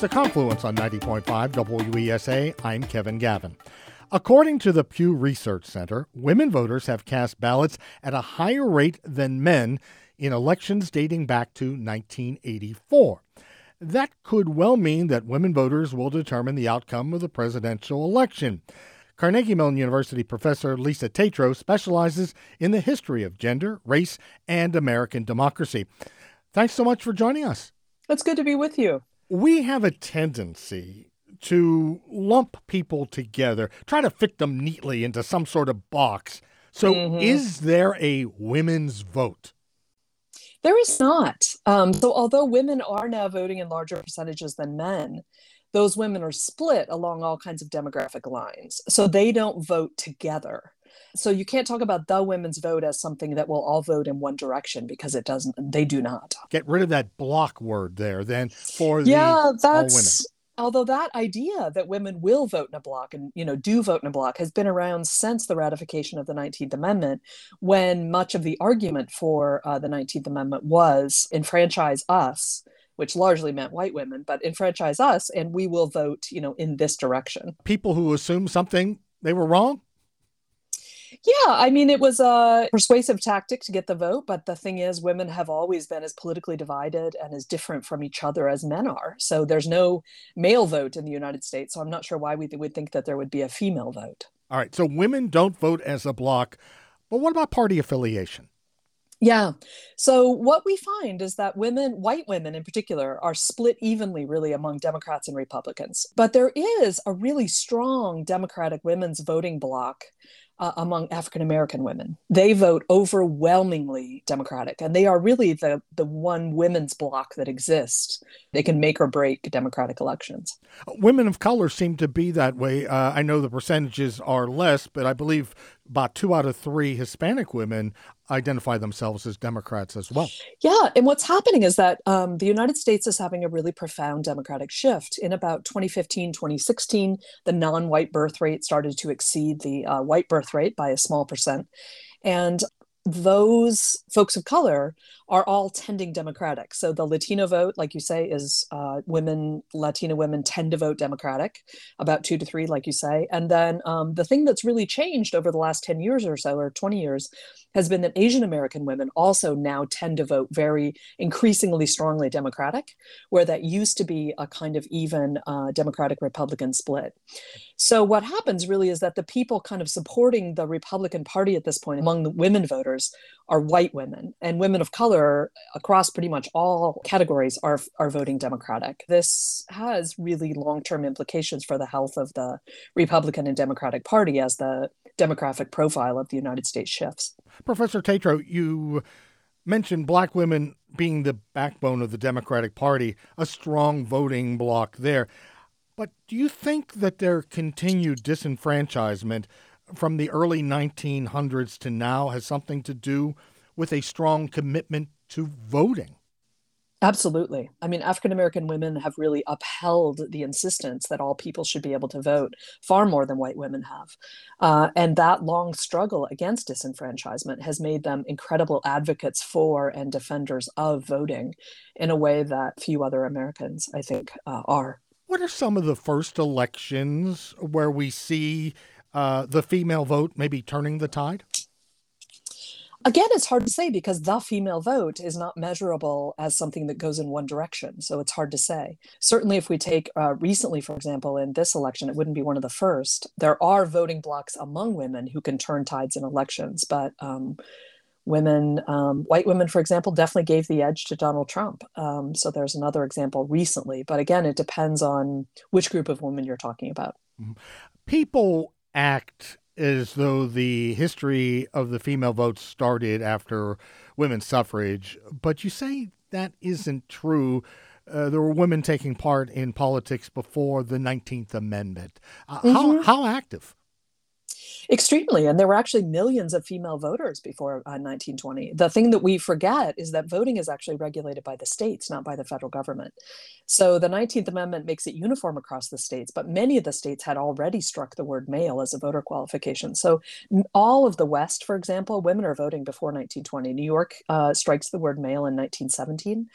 The Confluence on 90.5 WESA. I'm Kevin Gavin. According to the Pew Research Center, women voters have cast ballots at a higher rate than men in elections dating back to 1984. That could well mean that women voters will determine the outcome of the presidential election. Carnegie Mellon University professor Lisa Tetrault specializes in the history of gender, race, and American democracy. Thanks so much for joining us. It's good to be with you. We have a tendency to lump people together, try to fit them neatly into some sort of box. So is there a women's vote? There is not. So although women are now voting in larger percentages than men, those women are split along all kinds of demographic lines. So they don't vote together. So you can't talk about the women's vote as something that will all vote in one direction, because it doesn't. They do not. Get rid of that block word there then for the all women. Although that idea that women will vote in a block and, do vote in a block has been around since the ratification of the 19th Amendment, when much of the argument for the 19th Amendment was enfranchise us, which largely meant white women, but enfranchise us and we will vote, in this direction. People who assume something, they were wrong? Yeah, I mean, it was a persuasive tactic to get the vote, but the thing is, women have always been as politically divided and as different from each other as men are. So there's no male vote in the United States, so I'm not sure why we would think that there would be a female vote. All right, so women don't vote as a bloc, but what about party affiliation? Yeah. So what we find is that white women in particular, are split evenly really among Democrats and Republicans. But there is a really strong Democratic women's voting bloc among African-American women. They vote overwhelmingly Democratic, and they are really the one women's bloc that exists. They can make or break Democratic elections. Women of color seem to be that way. I know the percentages are less, but I believe about 2 out of 3 Hispanic women identify themselves as Democrats as well. Yeah, and what's happening is that the United States is having a really profound democratic shift. In about 2015, 2016, the non-white birth rate started to exceed the white birth rate by a small percent. And those folks of color are all tending Democratic. So the Latino vote, like you say, is Latina women tend to vote Democratic, about 2 to 3, like you say. And then the thing that's really changed over the last 10 years or so, or 20 years, has been that Asian American women also now tend to vote very increasingly strongly Democratic, where that used to be a kind of even Democratic-Republican split. So what happens really is that the people kind of supporting the Republican Party at this point among the women voters are white women, and women of color across pretty much all categories are voting Democratic. This has really long-term implications for the health of the Republican and Democratic Party as the demographic profile of the United States shifts. Professor Tetrault, you mentioned Black women being the backbone of the Democratic Party, a strong voting bloc there. But do you think that their continued disenfranchisement from the early 1900s to now has something to do with a strong commitment to voting? Absolutely. I mean, African-American women have really upheld the insistence that all people should be able to vote far more than white women have. And that long struggle against disenfranchisement has made them incredible advocates for and defenders of voting in a way that few other Americans, I think, are. What are some of the first elections where we see the female vote maybe turning the tide? Again, it's hard to say because the female vote is not measurable as something that goes in one direction. So it's hard to say. Certainly, if we take recently, for example, in this election, it wouldn't be one of the first. There are voting blocs among women who can turn tides in elections. But white women, for example, definitely gave the edge to Donald Trump. So there's another example recently. But again, it depends on which group of women you're talking about. People act as though the history of the female vote started after women's suffrage, but you say that isn't true. There were women taking part in politics before the 19th Amendment. How active? Extremely. And there were actually millions of female voters before 1920. The thing that we forget is that voting is actually regulated by the states, not by the federal government. So the 19th Amendment makes it uniform across the states, but many of the states had already struck the word male as a voter qualification. So all of the West, for example, women are voting before 1920. New York strikes the word male in 1917.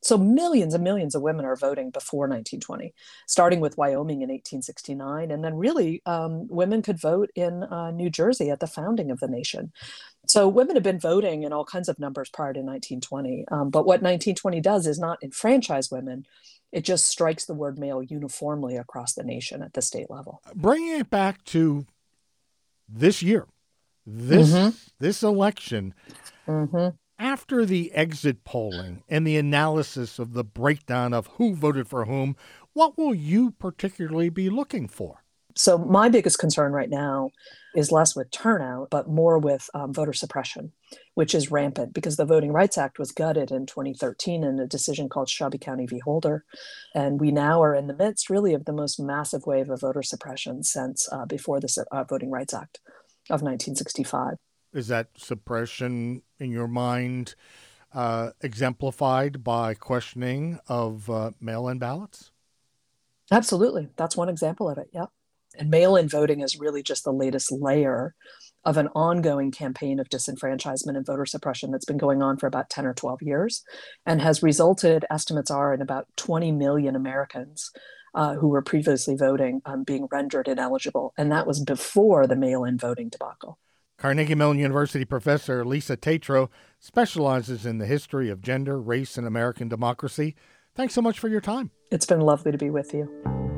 So millions and millions of women are voting before 1920, starting with Wyoming in 1869. And then really, women could vote in New Jersey at the founding of the nation. So women have been voting in all kinds of numbers prior to 1920. But what 1920 does is not enfranchise women. It just strikes the word male uniformly across the nation at the state level. Bringing it back to this year, Mm-hmm. this election, Mm-hmm. after the exit polling and the analysis of the breakdown of who voted for whom, what will you particularly be looking for? So my biggest concern right now is less with turnout, but more with voter suppression, which is rampant because the Voting Rights Act was gutted in 2013 in a decision called Shelby County v. Holder. And we now are in the midst really of the most massive wave of voter suppression since before the Voting Rights Act of 1965. Is that suppression, in your mind, exemplified by questioning of mail-in ballots? Absolutely. That's one example of it. Yep. And mail-in voting is really just the latest layer of an ongoing campaign of disenfranchisement and voter suppression that's been going on for about 10 or 12 years and has resulted, estimates are, in about 20 million Americans who were previously voting being rendered ineligible. And that was before the mail-in voting debacle. Carnegie Mellon University professor Lisa Tatro specializes in the history of gender, race, and American democracy. Thanks so much for your time. It's been lovely to be with you.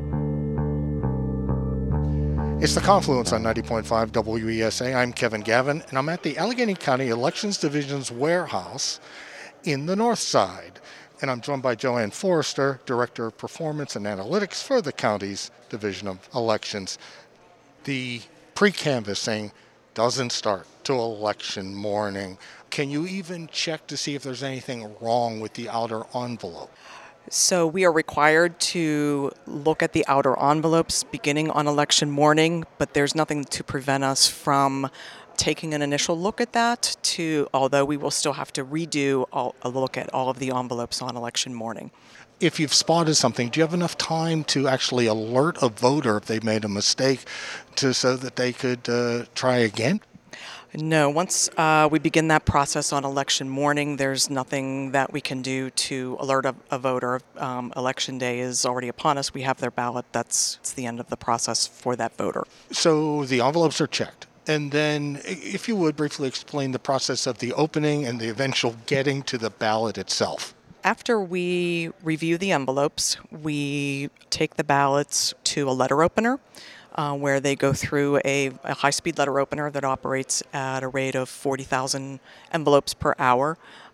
It's The Confluence on 90.5 WESA. I'm Kevin Gavin, and I'm at the Allegheny County Elections Division's warehouse in the North Side. And I'm joined by Joanne Forrester, Director of Performance and Analytics for the county's Division of Elections. The pre-canvassing doesn't start till election morning. Can you even check to see if there's anything wrong with the outer envelope? So we are required to look at the outer envelopes beginning on election morning, but there's nothing to prevent us from taking an initial look at that, although we will still have to redo a look at all of the envelopes on election morning. If you've spotted something, do you have enough time to actually alert a voter if they made a mistake so that they could try again? No, once we begin that process on election morning, there's nothing that we can do to alert a voter. Election day is already upon us. We have their ballot. That's the end of the process for that voter. So the envelopes are checked. And then, if you would, briefly explain the process of the opening and the eventual getting to the ballot itself. After we review the envelopes, we take the ballots to a letter opener, where they go through a high-speed letter opener that operates at a rate of 40,000 envelopes per hour.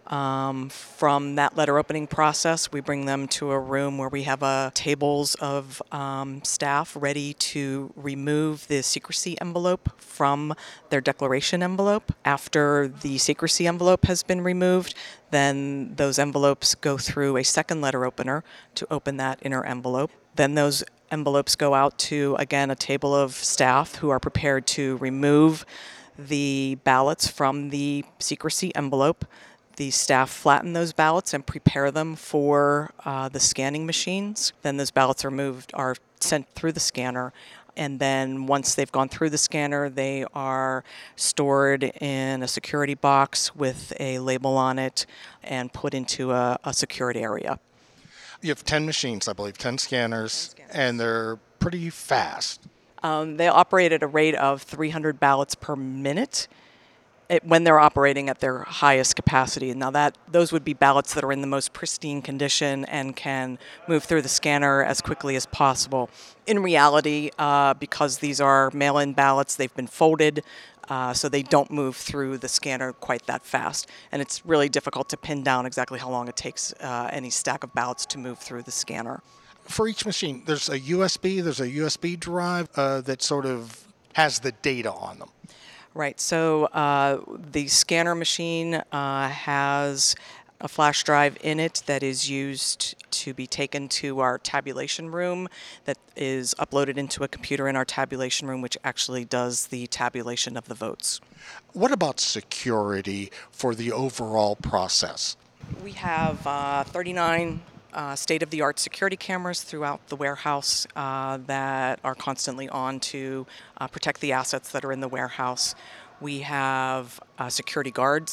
From that letter opening process, we bring them to a room where we have tables of staff ready to remove the secrecy envelope from their declaration envelope. After the secrecy envelope has been removed, then those envelopes go through a second letter opener to open that inner envelope. Then those envelopes go out to, again, a table of staff who are prepared to remove the ballots from the secrecy envelope. The staff flatten those ballots and prepare them for the scanning machines. Then those ballots are sent through the scanner. And then once they've gone through the scanner, they are stored in a security box with a label on it and put into a security area. You have 10 machines, I believe, 10 scanners, and they're pretty fast. They operate at a rate of 300 ballots per minute when they're operating at their highest capacity. Now those would be ballots that are in the most pristine condition and can move through the scanner as quickly as possible. In reality, because these are mail-in ballots, they've been folded, so they don't move through the scanner quite that fast. And it's really difficult to pin down exactly how long it takes any stack of ballots to move through the scanner. For each machine, there's a USB drive that sort of has the data on them. Right. So the scanner machine has a flash drive in it that is used to be taken to our tabulation room that is uploaded into a computer in our tabulation room, which actually does the tabulation of the votes. What about security for the overall process? We have 39 state-of-the-art security cameras throughout the warehouse that are constantly on to protect the assets that are in the warehouse. We have security guards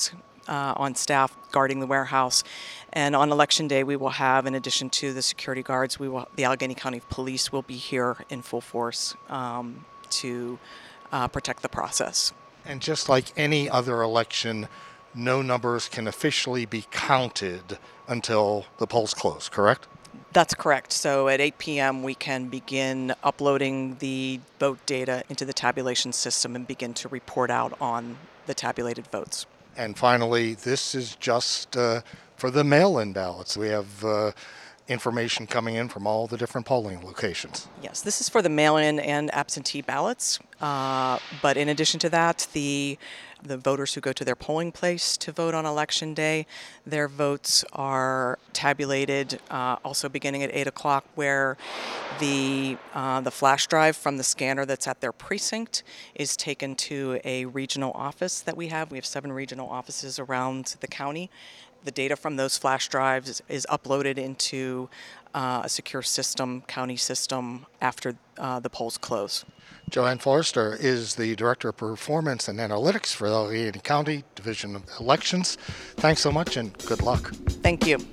on staff guarding the warehouse. And on Election Day, we will have, in addition to the security guards, the Allegheny County Police will be here in full force to protect the process. And just like any other election, no numbers can officially be counted until the polls close, correct? That's correct. So at 8 p.m. we can begin uploading the vote data into the tabulation system and begin to report out on the tabulated votes. And finally, this is just for the mail-in ballots. We have information coming in from all the different polling locations. Yes, this is for the mail-in and absentee ballots. But in addition to that, the voters who go to their polling place to vote on Election Day, their votes are tabulated also beginning at 8 o'clock, where the flash drive from the scanner that's at their precinct is taken to a regional office that we have. We have 7 regional offices around the county. The data from those flash drives is uploaded into a secure system, county system, after the polls close. Joanne Forrester is the Director of Performance and Analytics for the Allegheny County Division of Elections. Thanks so much and good luck. Thank you.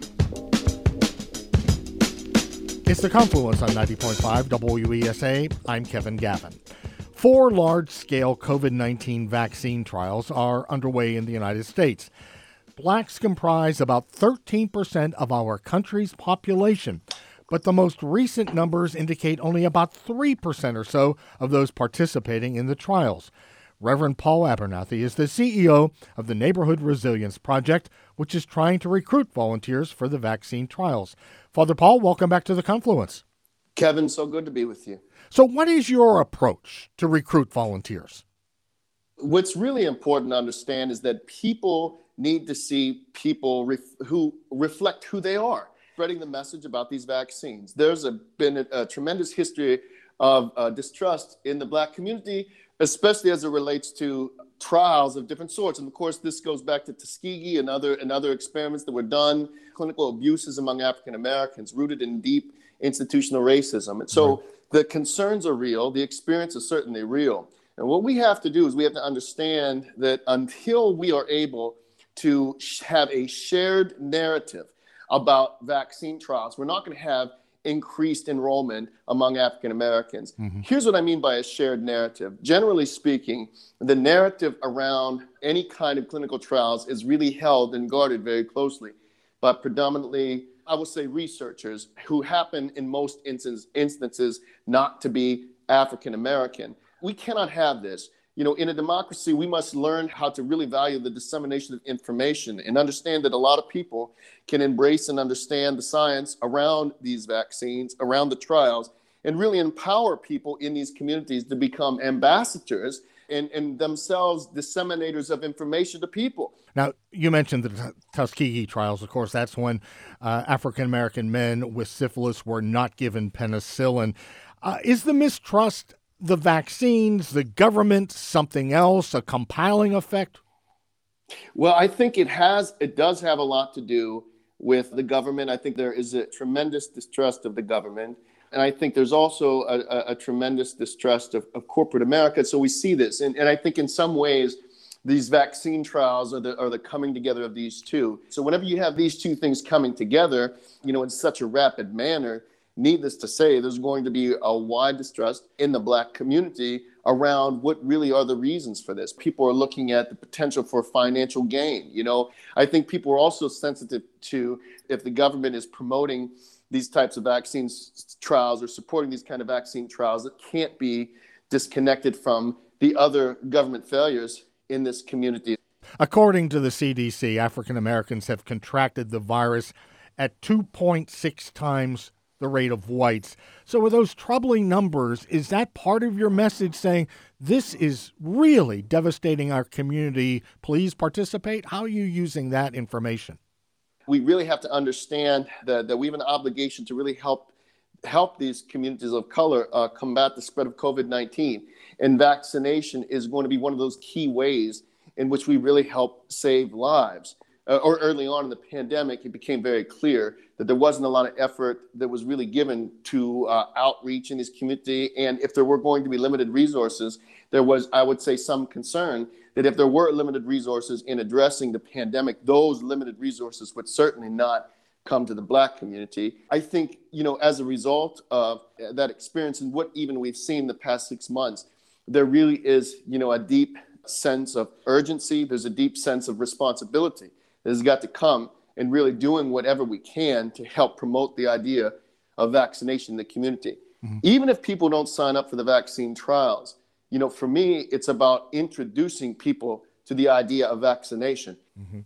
It's The Confluence on 90.5 WESA. I'm Kevin Gavin. 4 large-scale COVID-19 vaccine trials are underway in the United States. Blacks comprise about 13% of our country's population, but the most recent numbers indicate only about 3% or so of those participating in the trials. Reverend Paul Abernathy is the CEO of the Neighborhood Resilience Project, which is trying to recruit volunteers for the vaccine trials. Father Paul, welcome back to The Confluence. Kevin, so good to be with you. So what is your approach to recruit volunteers? What's really important to understand is that people need to see people who reflect who they are, spreading the message about these vaccines. There's been a tremendous history of distrust in the Black community, especially as it relates to trials of different sorts. And of course, this goes back to Tuskegee and other experiments that were done, clinical abuses among African Americans rooted in deep institutional racism. And so the concerns are real, the experience is certainly real. And what we have to do is we have to understand that until we are able to have a shared narrative about vaccine trials, we're not going to have increased enrollment among African Americans. Here's what I mean by a shared narrative. Generally speaking, the narrative around any kind of clinical trials is really held and guarded very closely by predominantly, I would say, researchers who happen in most instances not to be African American. We cannot have this. You know, in a democracy, we must learn how to really value the dissemination of information and understand that a lot of people can embrace and understand the science around these vaccines, around the trials, and really empower people in these communities to become ambassadors and themselves disseminators of information to people. Now, you mentioned the Tuskegee trials. Of course, that's when African-American men with syphilis were not given penicillin. Is the mistrust the vaccines, the government, something else, a compiling effect? Well, I think it does have a lot to do with the government. I think there is a tremendous distrust of the government. And I think there's also a tremendous distrust of corporate America. So we see this. And I think in some ways, these vaccine trials are the coming together of these two. So whenever you have these two things coming together, you know, in such a rapid manner, needless to say, there's going to be a wide distrust in the Black community around what really are the reasons for this. People are looking at the potential for financial gain. You know, I think people are also sensitive to if the government is promoting these types of vaccines trials or supporting these kind of vaccine trials, it can't be disconnected from the other government failures in this community. According to the CDC, African Americans have contracted the virus at 2.6 times the rate of whites. So with those troubling numbers, is that part of your message saying this is really devastating our community? Please participate. How are you using that information? We really have to understand that we have an obligation to really help these communities of color combat the spread of COVID-19. And vaccination is going to be one of those key ways in which we really help save lives. Or early on in the pandemic, it became very clear that there wasn't a lot of effort that was really given to outreach in this community. And if there were going to be limited resources, there was, I would say, some concern that if there were limited resources in addressing the pandemic, those limited resources would certainly not come to the Black community. I think, as a result of that experience and what even we've seen the past 6 months, there really is, a deep sense of urgency. There's a deep sense of responsibility that has got to come and really doing whatever we can to help promote the idea of vaccination in the community. Mm-hmm. Even if people don't sign up for the vaccine trials, for me, it's about introducing people to the idea of vaccination. Mm-hmm.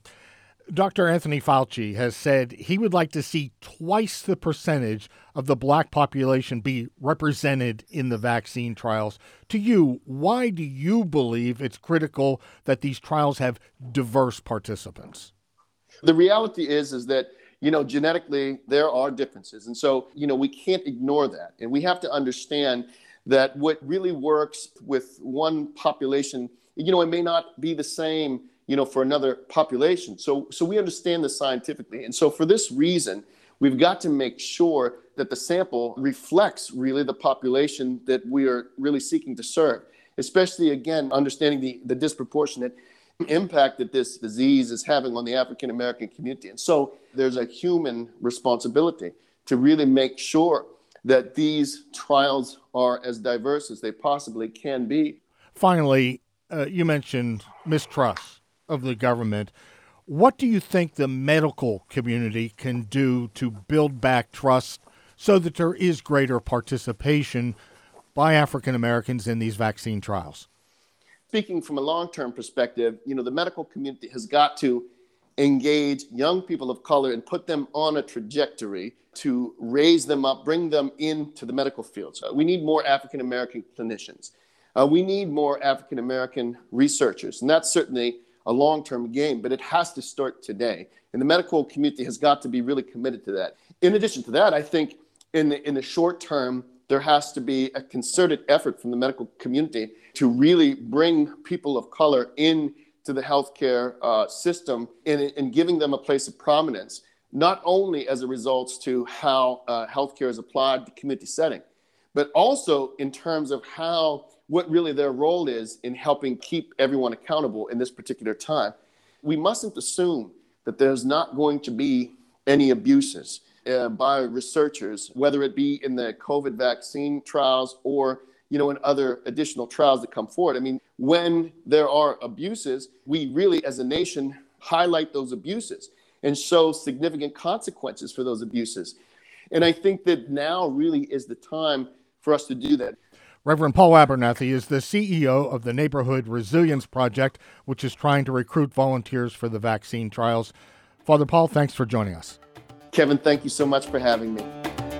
Dr. Anthony Fauci has said he would like to see twice the percentage of the Black population be represented in the vaccine trials. To you, why do you believe it's critical that these trials have diverse participants? The reality is that, genetically there are differences. And so, we can't ignore that. And we have to understand that what really works with one population, it may not be the same for another population. So we understand this scientifically. And so for this reason, we've got to make sure that the sample reflects really the population that we are really seeking to serve, especially, again, understanding the disproportionate impact that this disease is having on the African American community. And so there's a human responsibility to really make sure that these trials are as diverse as they possibly can be. Finally, you mentioned mistrust of the government. What do you think the medical community can do to build back trust so that there is greater participation by African Americans in these vaccine trials? Speaking from a long-term perspective, the medical community has got to engage young people of color and put them on a trajectory to raise them up, bring them into the medical field. So we need more African American clinicians. We need more African American researchers, and that's certainly a long-term game, but it has to start today. And the medical community has got to be really committed to that. In addition to that, I think in the short term, there has to be a concerted effort from the medical community to really bring people of color into the healthcare system and giving them a place of prominence, not only as a result to how healthcare is applied to community setting, but also in terms of what really their role is in helping keep everyone accountable in this particular time. We mustn't assume that there's not going to be any abuses by researchers, whether it be in the COVID vaccine trials or in other additional trials that come forward. I mean, when there are abuses, we really, as a nation, highlight those abuses and show significant consequences for those abuses. And I think that now really is the time for us to do that. Reverend Paul Abernathy is the CEO of the Neighborhood Resilience Project, which is trying to recruit volunteers for the vaccine trials. Father Paul, thanks for joining us. Kevin, thank you so much for having me.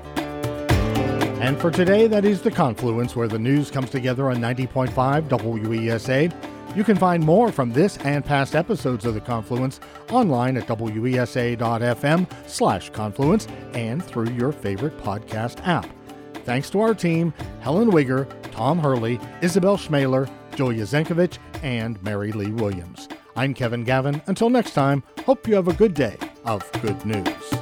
And for today, that is The Confluence, where the news comes together on 90.5 WESA. You can find more from this and past episodes of The Confluence online at wesa.fm/confluence and through your favorite podcast app. Thanks to our team, Helen Wigger, Tom Hurley, Isabel Schmaler, Julia Zenkovich, and Mary Lee Williams. I'm Kevin Gavin. Until next time, hope you have a good day of good news.